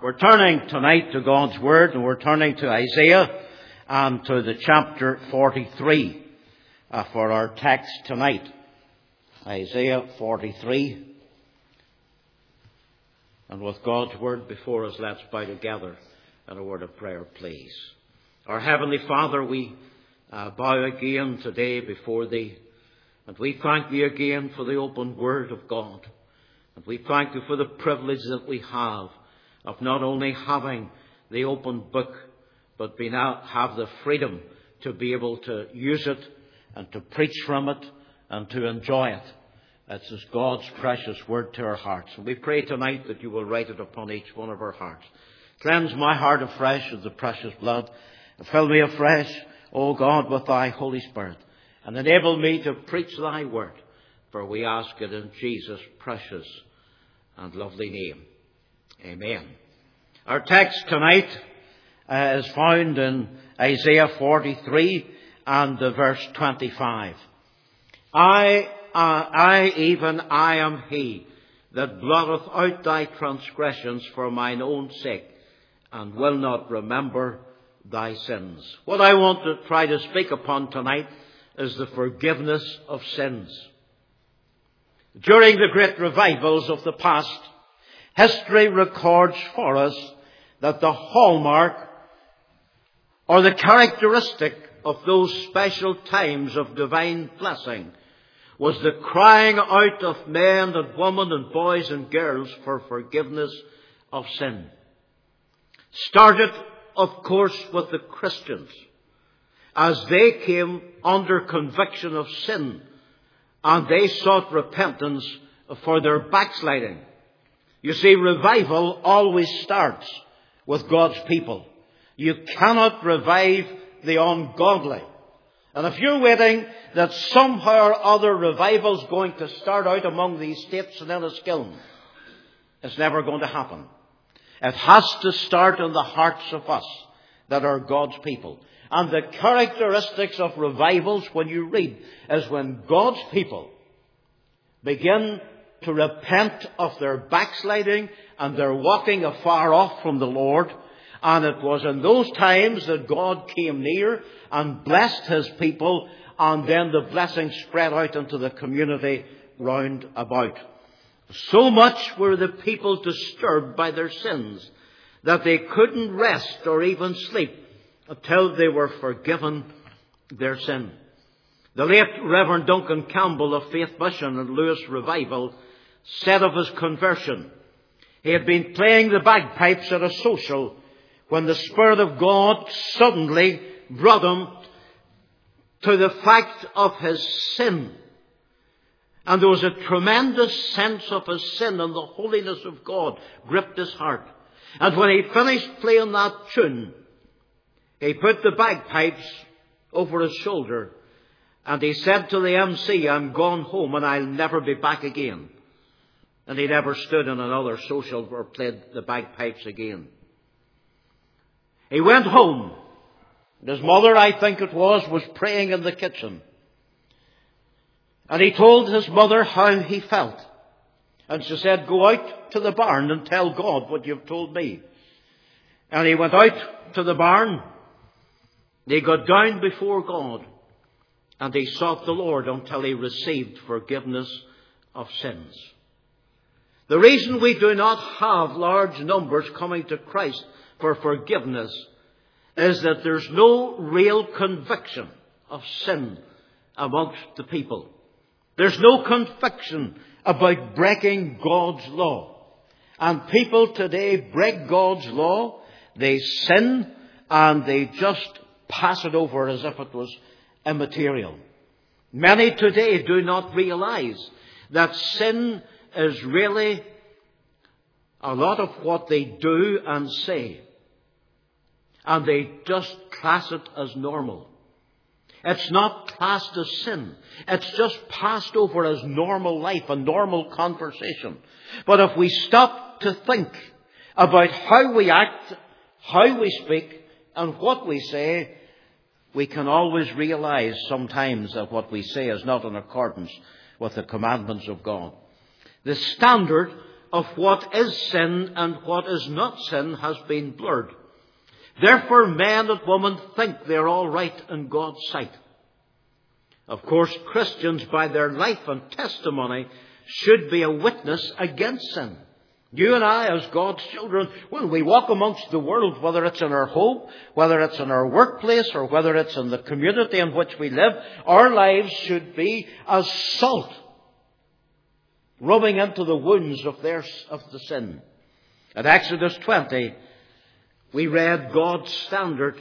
We're turning tonight to God's Word, and we're turning to Isaiah and to the chapter 43 for our text tonight. Isaiah 43. And with God's Word before us, let's bow together in a word of prayer, please. Our Heavenly Father, we bow again today before Thee, and we thank Thee again for the open Word of God. And we thank Thee for the privilege that we have of not only having the open book, but have the freedom to be able to use it and to preach from it and to enjoy it. It's as God's precious word to our hearts. And we pray tonight that You will write it upon each one of our hearts. Cleanse my heart afresh with the precious blood, and fill me afresh, O God, with Thy Holy Spirit, and enable me to preach Thy word, for we ask it in Jesus' precious and lovely name. Amen. Our text tonight is found in Isaiah 43 and verse 25. I am He that blotteth out thy transgressions for mine own sake, and will not remember thy sins. What I want to try to speak upon tonight is the forgiveness of sins. During the great revivals of the past, history records for us that the hallmark or the characteristic of those special times of divine blessing was the crying out of men and women and boys and girls for forgiveness of sin. Started, of course, with the Christians as they came under conviction of sin and they sought repentance for their backsliding. You see, revival always starts with God's people. You cannot revive the ungodly. And if you're waiting that somehow or other revival's going to start out among these states and Enniskillen, it's never going to happen. It has to start in the hearts of us that are God's people. And the characteristics of revivals, when you read, is when God's people begin to repent of their backsliding and their walking afar off from the Lord. And it was in those times that God came near and blessed His people, and then the blessing spread out into the community round about. So much were the people disturbed by their sins that they couldn't rest or even sleep until they were forgiven their sin. The late Reverend Duncan Campbell of Faith Mission and Lewis Revival said of his conversion, he had been playing the bagpipes at a social when the Spirit of God suddenly brought him to the fact of his sin. And there was a tremendous sense of his sin, and the holiness of God gripped his heart. And when he finished playing that tune, he put the bagpipes over his shoulder and he said to the MC, I'm gone home and I'll never be back again. And he never stood in another social or played the bagpipes again. He went home. His mother, I think it was praying in the kitchen. And he told his mother how he felt. And she said, go out to the barn and tell God what you've told me. And he went out to the barn. He got down before God. And he sought the Lord until he received forgiveness of sins. The reason we do not have large numbers coming to Christ for forgiveness is that there's no real conviction of sin amongst the people. There's no conviction about breaking God's law. And people today break God's law, they sin, and they just pass it over as if it was immaterial. Many today do not realize that sin is really a lot of what they do and say. And they just class it as normal. It's not classed as sin. It's just passed over as normal life and normal conversation. But if we stop to think about how we act, how we speak, and what we say, we can always realize sometimes that what we say is not in accordance with the commandments of God. The standard of what is sin and what is not sin has been blurred. Therefore, men and women think they're all right in God's sight. Of course, Christians, by their life and testimony, should be a witness against sin. You and I, as God's children, when we walk amongst the world, whether it's in our home, whether it's in our workplace, or whether it's in the community in which we live, our lives should be as salt, rubbing into the wounds of the sin. At Exodus 20, we read God's standard.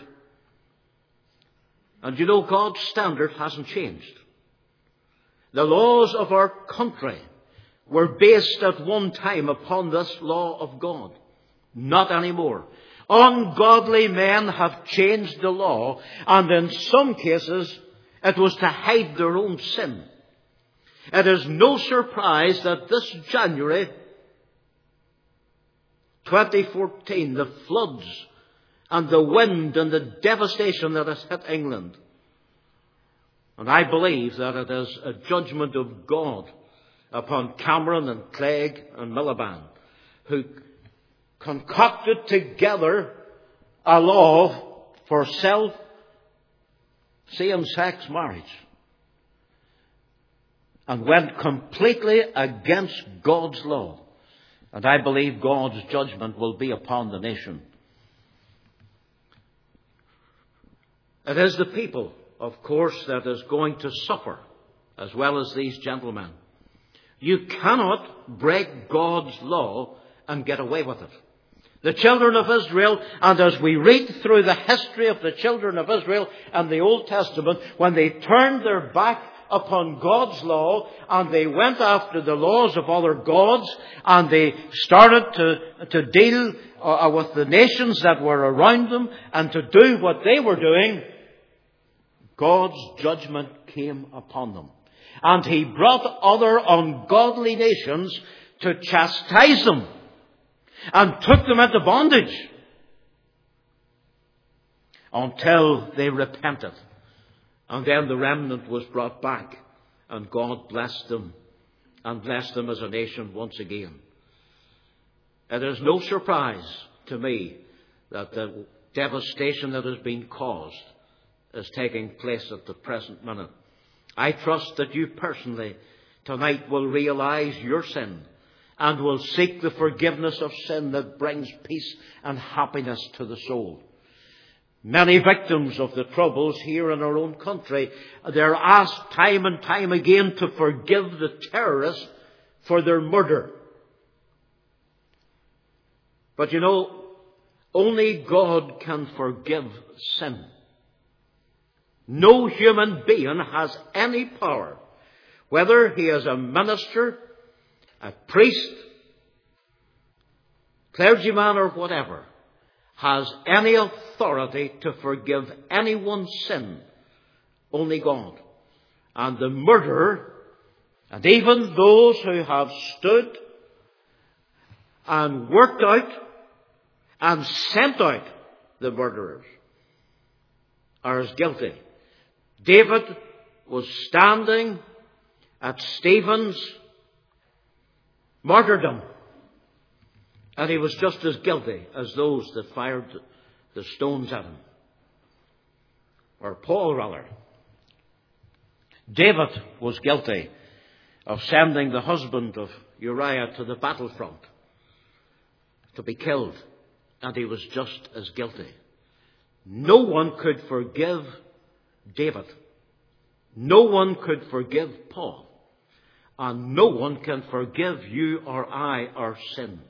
And you know, God's standard hasn't changed. The laws of our country were based at one time upon this law of God. Not anymore. Ungodly men have changed the law, and in some cases it was to hide their own sin. It is no surprise that this January 2014, the floods and the wind and the devastation that has hit England. And I believe that it is a judgment of God upon Cameron and Clegg and Miliband, who concocted together a law for same-sex marriage and went completely against God's law. And I believe God's judgment will be upon the nation. It is the people, of course, that is going to suffer, as well as these gentlemen. You cannot break God's law and get away with it. The children of Israel, and as we read through the history of the children of Israel and the Old Testament, when they turned their back upon God's law and they went after the laws of other gods and they started to deal with the nations that were around them and to do what they were doing, God's judgment came upon them. And He brought other ungodly nations to chastise them and took them into bondage until they repented. And then the remnant was brought back, and God blessed them and blessed them as a nation once again. It is no surprise to me that the devastation that has been caused is taking place at the present minute. I trust that you personally tonight will realize your sin and will seek the forgiveness of sin that brings peace and happiness to the soul. Many victims of the troubles here in our own country, they're asked time and time again to forgive the terrorists for their murder. But you know, only God can forgive sin. No human being has any power, whether he is a minister, a priest, clergyman or whatever, has any authority to forgive anyone's sin. Only God. And the murderer, and even those who have stood and worked out and sent out the murderers, are as guilty. David was standing at Stephen's martyrdom, and he was just as guilty as those that fired the stones at him. Or Paul, rather. David was guilty of sending the husband of Uriah to the battlefront to be killed, and he was just as guilty. No one could forgive David. No one could forgive Paul. And no one can forgive you or I our sin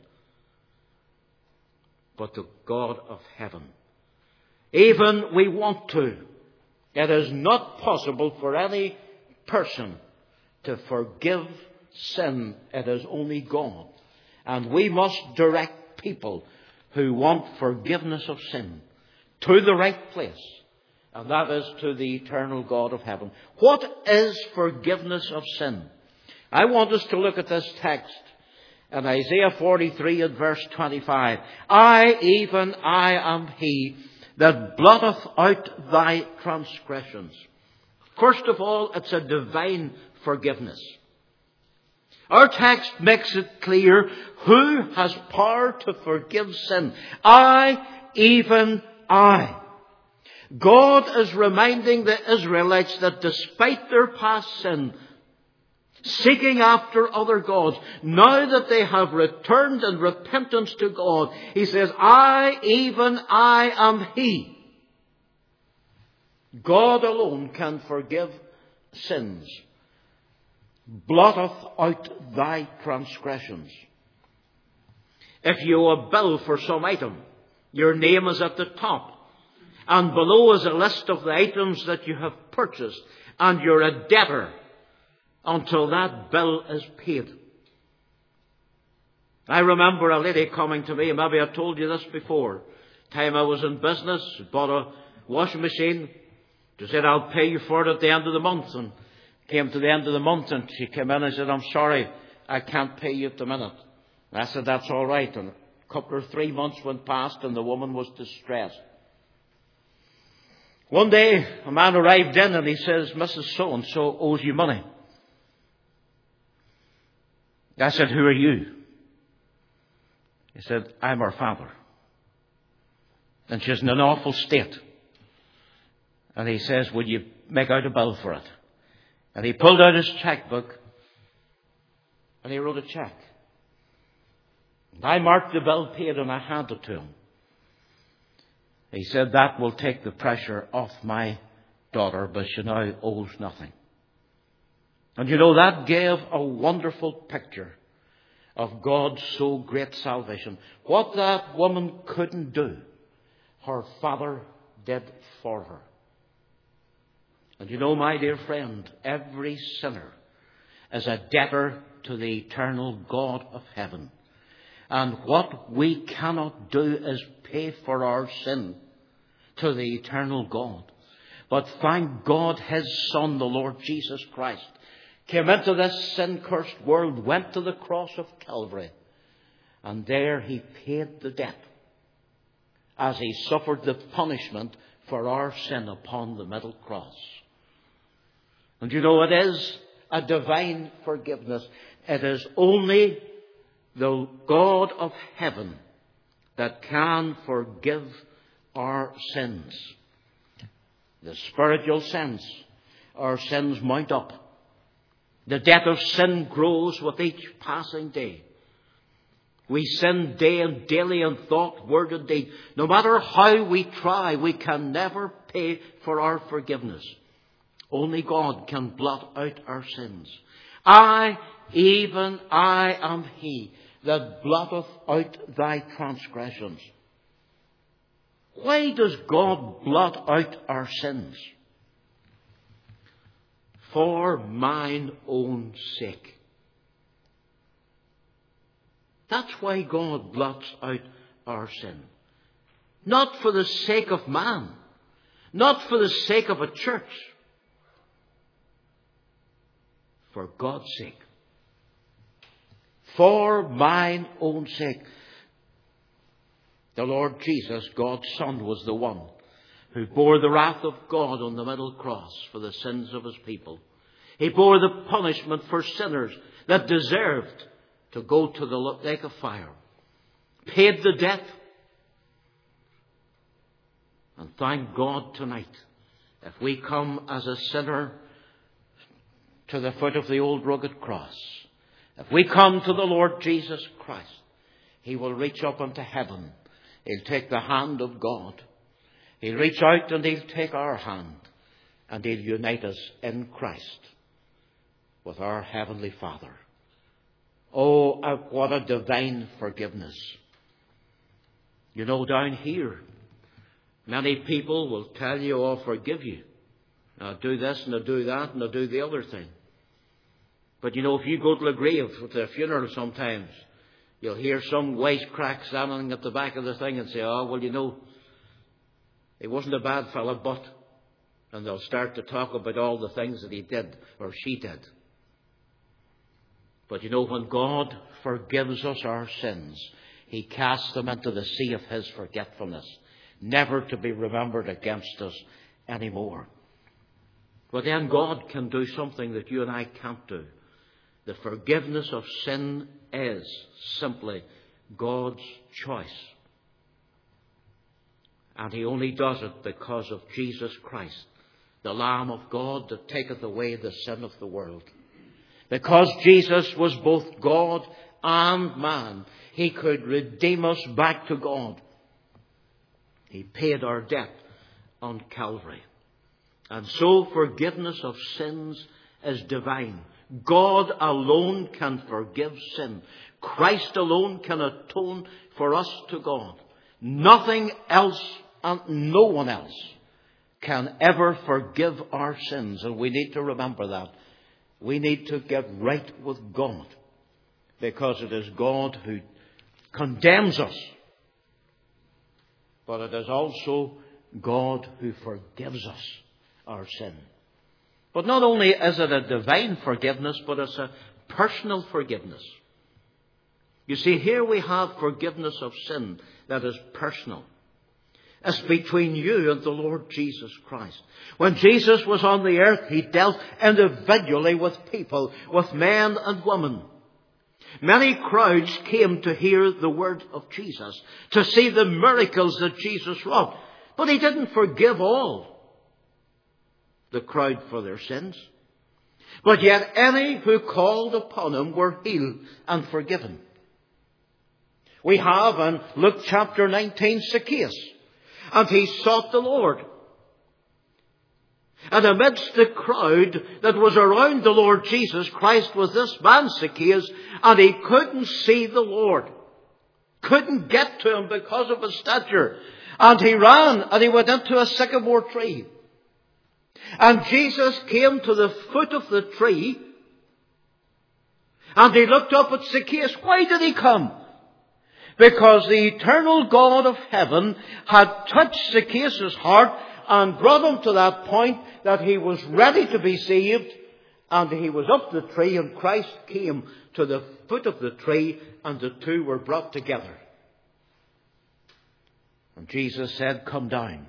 but the God of heaven. Even we want to. It is not possible for any person to forgive sin. It is only God. And we must direct people who want forgiveness of sin to the right place. And that is to the eternal God of heaven. What is forgiveness of sin? I want us to look at this text in Isaiah 43 and verse 25. I, even I, am he that blotteth out thy transgressions. First of all, it's a divine forgiveness. Our text makes it clear who has power to forgive sin. I, even I. God is reminding the Israelites that despite their past sin, seeking after other gods, now that they have returned in repentance to God, He says, I, even I am He. God alone can forgive sins. Blotteth out thy transgressions. If you owe a bill for some item, your name is at the top. And below is a list of the items that you have purchased. And you're a debtor until that bill is paid. I remember a lady coming to me, maybe I told you this before. Time I was in business, bought a washing machine. She said, I'll pay you for it at the end of the month. And came to the end of the month and she came in and said, I'm sorry, I can't pay you at the minute. And I said, that's all right. And a couple or 3 months went past and the woman was distressed. One day, a man arrived in and he says, Mrs. So-and-so owes you money. I said, who are you? He said, I'm her father. And she's in an awful state. And he says, will you make out a bill for it? And he pulled out his checkbook and he wrote a check. And I marked the bill paid and I handed it to him. He said, that will take the pressure off my daughter, but she now owes nothing. And you know, that gave a wonderful picture of God's so great salvation. What that woman couldn't do, her father did for her. And you know, my dear friend, every sinner is a debtor to the eternal God of heaven. And what we cannot do is pay for our sin to the eternal God. But thank God, His Son, the Lord Jesus Christ, came into this sin-cursed world, went to the cross of Calvary, and there He paid the debt as He suffered the punishment for our sin upon the middle cross. And you know, it is a divine forgiveness. It is only the God of heaven that can forgive our sins. The spiritual sense, our sins mount up. The debt of sin grows with each passing day. We sin day and daily in thought, word and deed. No matter how we try, we can never pay for our forgiveness. Only God can blot out our sins. I, even I am He that blotteth out thy transgressions. Why does God blot out our sins? For mine own sake. That's why God blots out our sin. Not for the sake of man. Not for the sake of a church. For God's sake. For mine own sake. The Lord Jesus, God's Son, was the one who bore the wrath of God on the middle cross for the sins of His people. He bore the punishment for sinners that deserved to go to the lake of fire. Paid the debt. And thank God tonight, if we come as a sinner to the foot of the old rugged cross, if we come to the Lord Jesus Christ, He will reach up into heaven. He'll take the hand of God. He'll reach out and He'll take our hand. And He'll unite us in Christ with our Heavenly Father. Oh, what a divine forgiveness. You know, down here, many people will tell you, I'll forgive you. I'll do this and I'll do that and I'll do the other thing. But you know, if you go to a grave at a funeral sometimes, you'll hear some wisecrack standing at the back of the thing and say, oh, well, you know, he wasn't a bad fella, but... And they'll start to talk about all the things that he did or she did. But you know, when God forgives us our sins, He casts them into the sea of His forgetfulness, never to be remembered against us anymore. But then God can do something that you and I can't do. The forgiveness of sin is simply God's choice. And He only does it because of Jesus Christ, the Lamb of God that taketh away the sin of the world. Because Jesus was both God and man, He could redeem us back to God. He paid our debt on Calvary. And so forgiveness of sins is divine. God alone can forgive sin. Christ alone can atone for us to God. Nothing else and no one else can ever forgive our sins. And we need to remember that. We need to get right with God, because it is God who condemns us, but it is also God who forgives us our sin. But not only is it a divine forgiveness, but it's a personal forgiveness. You see, here we have forgiveness of sin that is personal. It's between you and the Lord Jesus Christ. When Jesus was on the earth, He dealt individually with people, with men and women. Many crowds came to hear the word of Jesus, to see the miracles that Jesus wrought. But He didn't forgive all the crowd for their sins. But yet any who called upon Him were healed and forgiven. We have in Luke chapter 19 Zacchaeus. And he sought the Lord. And amidst the crowd that was around the Lord Jesus Christ was this man Zacchaeus, and he couldn't see the Lord. Couldn't get to Him because of his stature. And he ran and he went into a sycamore tree. And Jesus came to the foot of the tree, and He looked up at Zacchaeus. Why did He come? Because the eternal God of heaven had touched Zacchaeus' heart and brought him to that point that he was ready to be saved. And he was up the tree, and Christ came to the foot of the tree, and the two were brought together. And Jesus said, "Come down,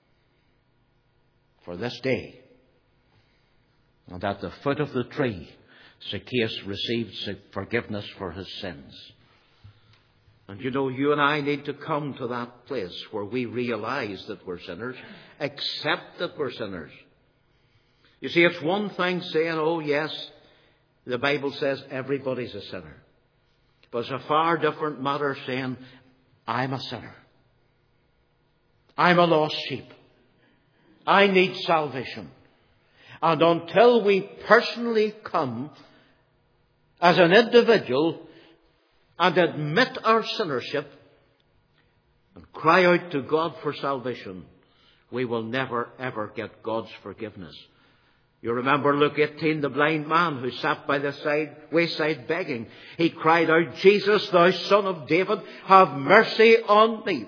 for this day." And at the foot of the tree, Zacchaeus received forgiveness for his sins. And you know, you and I need to come to that place where we realize that we're sinners, accept that we're sinners. You see, it's one thing saying, oh yes, the Bible says everybody's a sinner. But it's a far different matter saying, I'm a sinner. I'm a lost sheep. I need salvation. And until we personally come as an individual and admit our sinnership and cry out to God for salvation, we will never ever get God's forgiveness. You remember Luke 18, the blind man who sat by the wayside begging. He cried out, "Jesus, thou Son of David, have mercy on me."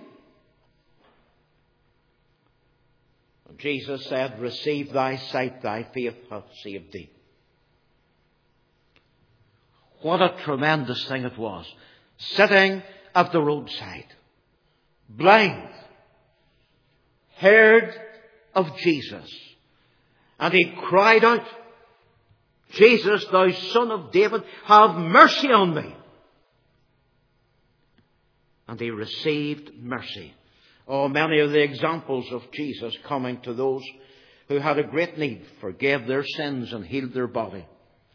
And Jesus said, "Receive thy sight, thy faith hath saved thee." What a tremendous thing it was. Sitting at the roadside, blind, heard of Jesus. And he cried out, "Jesus, thou Son of David, have mercy on me." And he received mercy. Oh, many of the examples of Jesus coming to those who had a great need, forgave their sins and healed their body.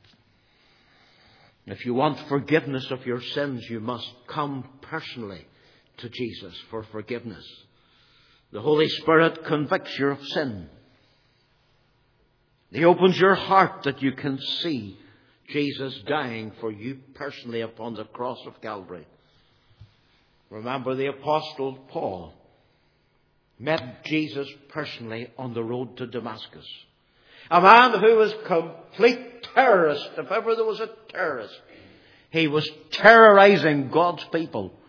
If you want forgiveness of your sins, you must come personally to Jesus for forgiveness. The Holy Spirit convicts you of sin. He opens your heart that you can see Jesus dying for you personally upon the cross of Calvary. Remember, the Apostle Paul met Jesus personally on the road to Damascus. A man who was complete terrorist, if ever there was a terrorist. He was terrorizing God's people,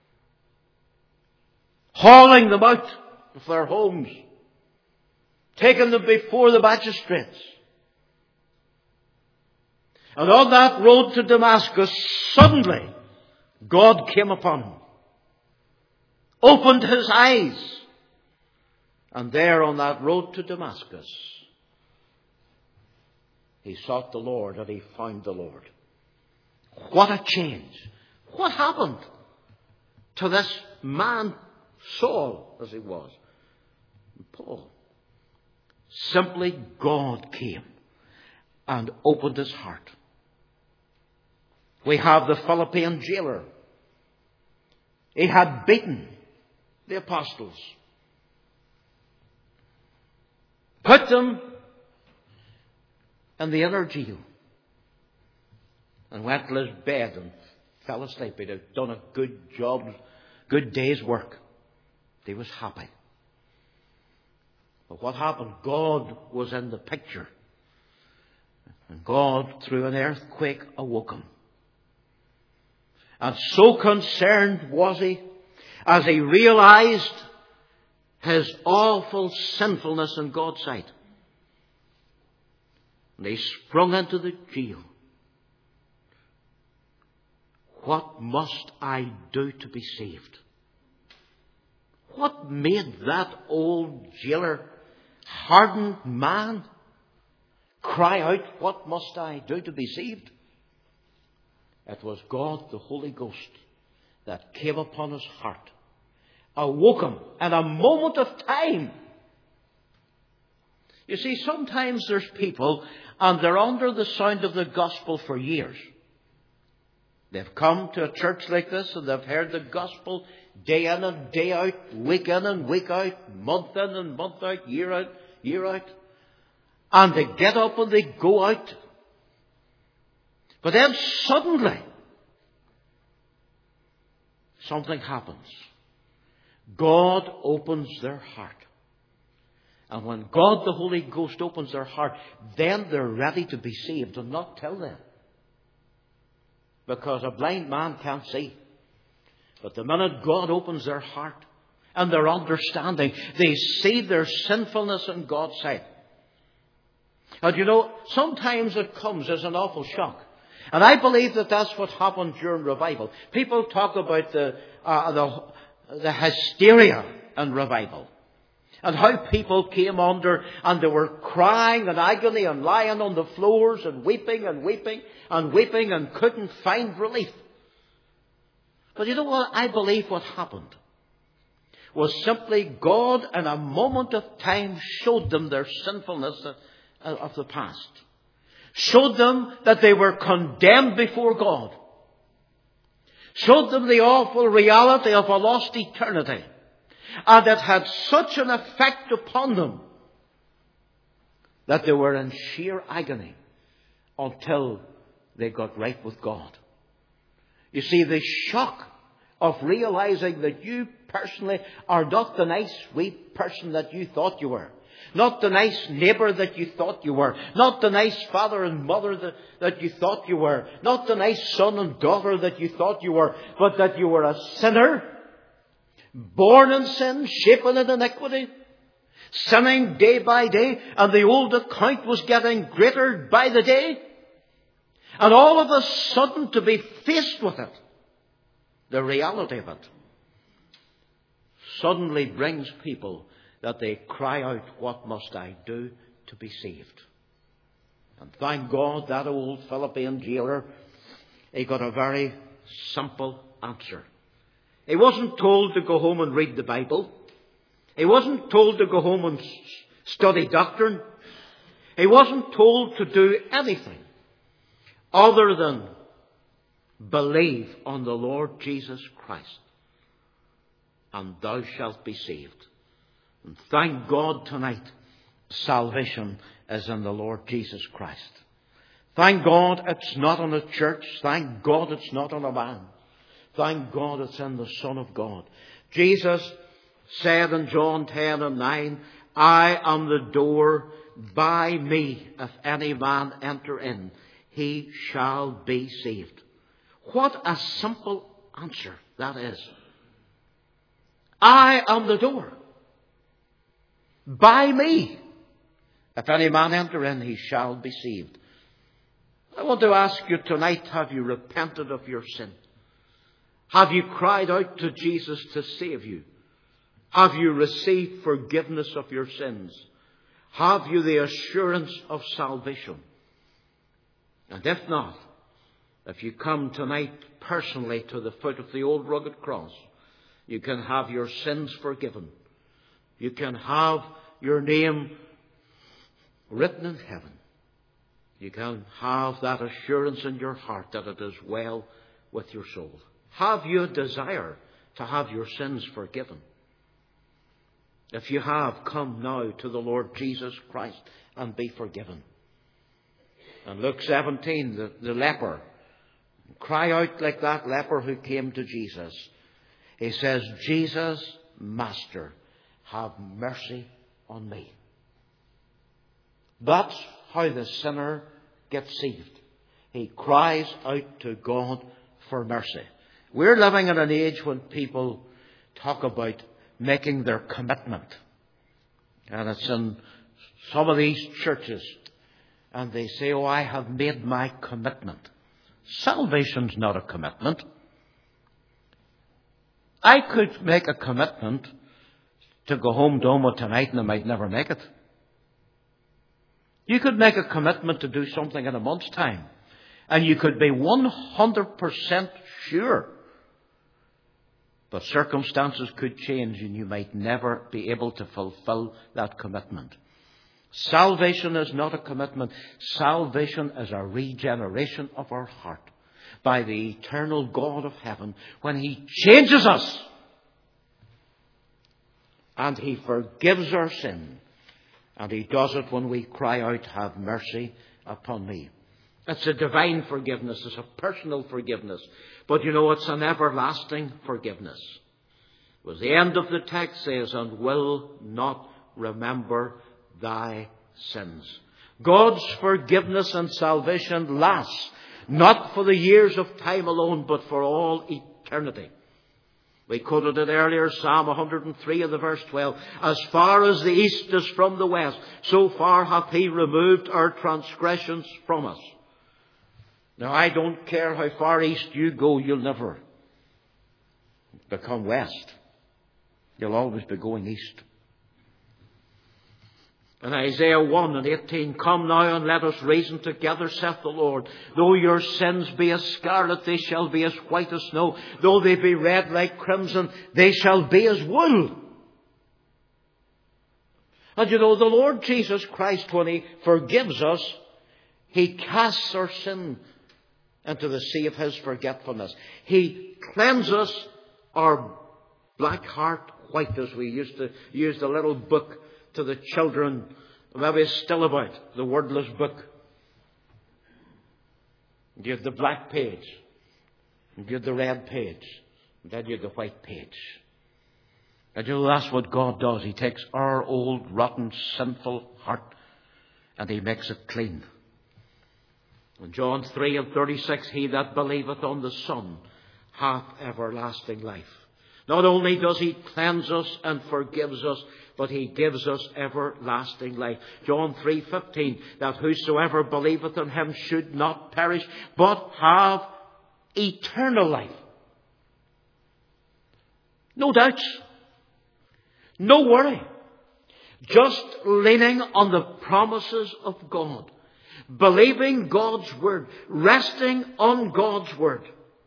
hauling them out of their homes, taking them before the magistrates. And on that road to Damascus, suddenly God came upon him, opened his eyes, and there on that road to Damascus, he sought the Lord and he found the Lord. What a change. What happened to this man, Saul, as he was? Paul. Simply God came and opened his heart. We have the Philippian jailer. He had beaten the apostles, put them in the inner jail, and went to his bed and fell asleep. He'd have done a good job, good day's work. He was happy. But what happened? God was in the picture. And God, through an earthquake, awoke him. And so concerned was he, as he realized his awful sinfulness in God's sight. And he sprung into the jail. What must I do to be saved? What made that old jailer, hardened man, cry out, what must I do to be saved? It was God, the Holy Ghost, that came upon his heart, awoke him in a moment of time. You see, sometimes there's people, and they're under the sound of the gospel for years. They've come to a church like this, and they've heard the gospel day in and day out, week in and week out, month in and month out, year out. And they get up and they go out. But then suddenly, something happens. God opens their heart. And when God, the Holy Ghost, opens their heart, then they're ready to be saved, and not till then. Because a blind man can't see. But the minute God opens their heart and their understanding, they see their sinfulness in God's sight. And you know, sometimes it comes as an awful shock. And I believe that that's what happened during revival. People talk about the hysteria in revival. And how people came under and they were crying in agony and lying on the floors and weeping and weeping and weeping and couldn't find relief. But you know what? I believe what happened was simply God in a moment of time showed them their sinfulness of the past. Showed them that they were condemned before God. Showed them the awful reality of a lost eternity. And it had such an effect upon them that they were in sheer agony until they got right with God. You see, the shock of realizing that you personally are not the nice, wee person that you thought you were. Not the nice neighbour that you thought you were. Not the nice father and mother that you thought you were. Not the nice son and daughter that you thought you were. But that you were a sinner, born in sin, shapen in iniquity, sinning day by day, and the old account was getting greater by the day. And all of a sudden to be faced with it, the reality of it, suddenly brings people that they cry out, what must I do to be saved? And thank God that old Philippian jailer, he got a very simple answer. He wasn't told to go home and read the Bible. He wasn't told to go home and study doctrine. He wasn't told to do anything other than believe on the Lord Jesus Christ, and thou shalt be saved. And thank God tonight, salvation is in the Lord Jesus Christ. Thank God it's not in a church. Thank God it's not in a man. Thank God it's in the Son of God. Jesus said in John 10 and 9, I am the door. By me, if any man enter in, he shall be saved. What a simple answer that is. I am the door. By me, if any man enter in, he shall be saved. I want to ask you tonight, have you repented of your sin? Have you cried out to Jesus to save you? Have you received forgiveness of your sins? Have you the assurance of salvation? And if not, If you come tonight personally to the foot of the old rugged cross, you can have your sins forgiven. You can have your name written in heaven. You can have that assurance in your heart that it is well with your soul. Have you a desire to have your sins forgiven? If you have, come now to the Lord Jesus Christ and be forgiven. And Luke 17, the leper, cry out like that leper who came to Jesus. He says, Jesus, Master, have mercy on me. That's how the sinner gets saved. He cries out to God for mercy. We're living in an age when people talk about making their commitment. And it's in some of these churches. And they say, oh, I have made my commitment. Salvation's not a commitment. I could make a commitment to go home to Oma tonight and I might never make it. You could make a commitment to do something in a month's time. And you could be 100% sure. But circumstances could change and you might never be able to fulfill that commitment. Salvation is not a commitment. Salvation is a regeneration of our heart by the eternal God of heaven when He changes us and He forgives our sin. And He does it when we cry out, have mercy upon me. It's a divine forgiveness. It's a personal forgiveness. But you know, it's an everlasting forgiveness. Because the end of the text says, and will not remember thy sins. God's forgiveness and salvation lasts not for the years of time alone, but for all eternity. We quoted it earlier, Psalm 103 and the verse 12. As far as the east is from the west, so far hath He removed our transgressions from us. Now, I don't care how far east you go, you'll never become west. You'll always be going east. In Isaiah 1 and 18, come now and let us reason together, saith the Lord. Though your sins be as scarlet, they shall be as white as snow. Though they be red like crimson, they shall be as wool. And you know, the Lord Jesus Christ, when He forgives us, He casts our sin into the sea of His forgetfulness. He cleanses our black heart white, as we used to use the little book to the children, maybe it's still about, the wordless book. You have the black page, and you have the red page, and then you have the white page. And you know, that's what God does. He takes our old, rotten, sinful heart, and He makes it clean. In John 3 and 36, he that believeth on the Son hath everlasting life. Not only does He cleanse us and forgives us, but He gives us everlasting life. John 3:15, that whosoever believeth on Him should not perish, but have eternal life. No doubts. No worry. Just leaning on the promises of God. Believing God's Word. Resting on God's Word.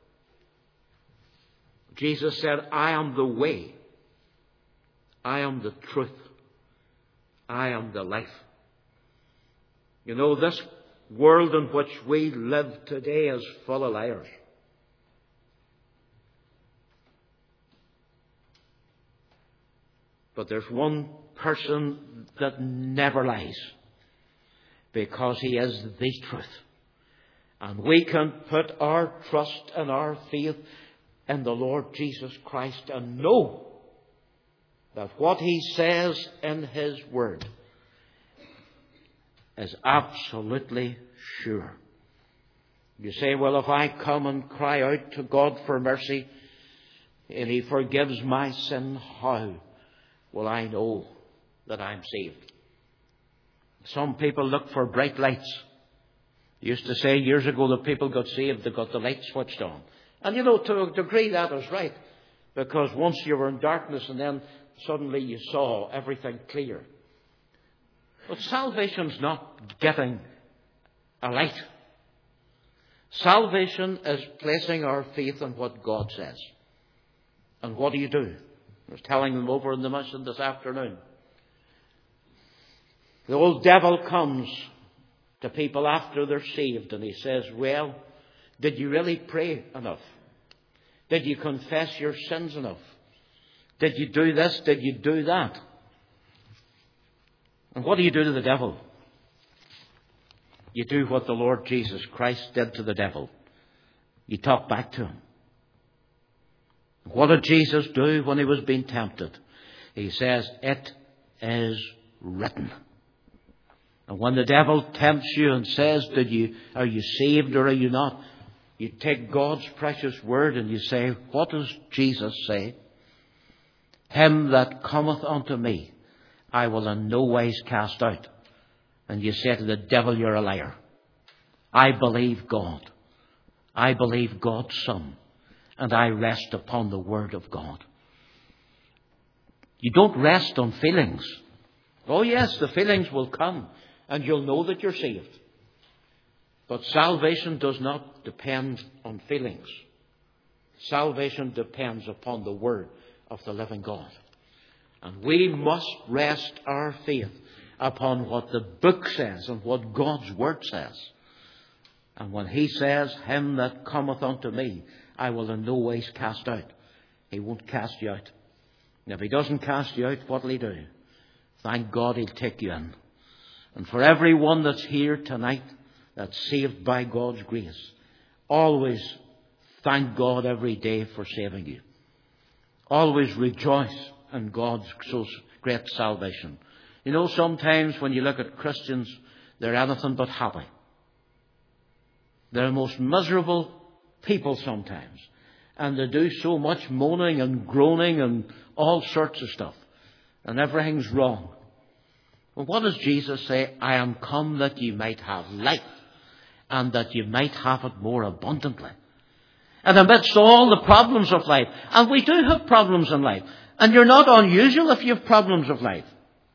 Jesus said, I am the way. I am the truth. I am the life. You know, this world in which we live today is full of liars. But there's one person that never lies, because He is the truth. And we can put our trust and our faith in the Lord Jesus Christ and know that what He says in His Word is absolutely sure. You say, well, if I come and cry out to God for mercy and He forgives my sin, how will I know that I'm saved? Some people look for bright lights. They used to say years ago that people got saved, they got the light switched on. And you know, to a degree that is right. Because once you were in darkness and then suddenly you saw everything clear. But salvation's not getting a light. Salvation is placing our faith in what God says. And what do you do? I was telling them over in the mission this afternoon. The old devil comes to people after they're saved and he says, well, did you really pray enough? Did you confess your sins enough? Did you do this? Did you do that? And what do you do to the devil? You do what the Lord Jesus Christ did to the devil. You talk back to him. What did Jesus do when he was being tempted? He says, it is written. And when the devil tempts you and says, are you saved or are you not? You take God's precious word and you say, what does Jesus say? Him that cometh unto me, I will in no wise cast out. And you say to the devil, you're a liar. I believe God. I believe God's Son. And I rest upon the Word of God. You don't rest on feelings. Oh yes, the feelings will come. And you'll know that you're saved. But salvation does not depend on feelings. Salvation depends upon the Word of the living God. And we must rest our faith upon what the book says and what God's Word says. And when He says, him that cometh unto me, I will in no ways cast out. He won't cast you out. And if He doesn't cast you out, what will He do? Thank God He'll take you in. And for everyone that's here tonight, that's saved by God's grace, always thank God every day for saving you. Always rejoice in God's so great salvation. You know, sometimes when you look at Christians, they're anything but happy. They're the most miserable people sometimes. And they do so much moaning and groaning and all sorts of stuff. And everything's wrong. Well, what does Jesus say? I am come that you might have life, and that you might have it more abundantly. And amidst all the problems of life, and we do have problems in life, and you're not unusual if you have problems of life.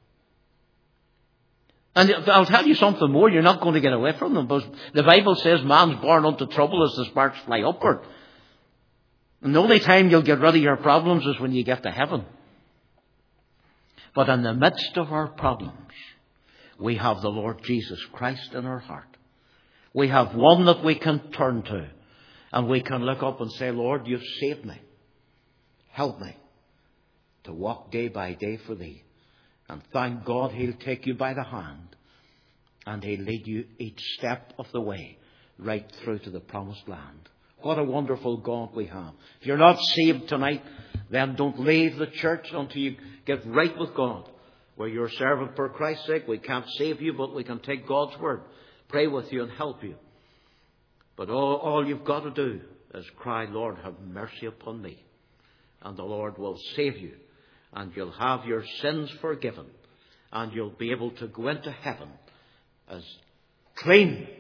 And I'll tell you something more, you're not going to get away from them, because the Bible says man's born unto trouble as the sparks fly upward. And the only time you'll get rid of your problems is when you get to heaven. But in the midst of our problems, we have the Lord Jesus Christ in our heart. We have one that we can turn to. And we can look up and say, Lord, you've saved me. Help me to walk day by day for Thee. And thank God He'll take you by the hand. And He'll lead you each step of the way right through to the promised land. What a wonderful God we have. If you're not saved tonight, then don't leave the church until you get right with God. We're your servant for Christ's sake. We can't save you, but we can take God's word, pray with you and help you. But all you've got to do is cry, Lord, have mercy upon me. And the Lord will save you. And you'll have your sins forgiven. And you'll be able to go into heaven as clean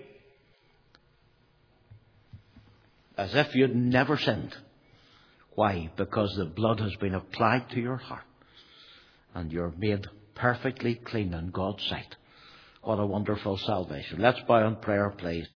as if you'd never sinned. Why? Because the blood has been applied to your heart. And you're made perfectly clean in God's sight. What a wonderful salvation. Let's bow in prayer, please.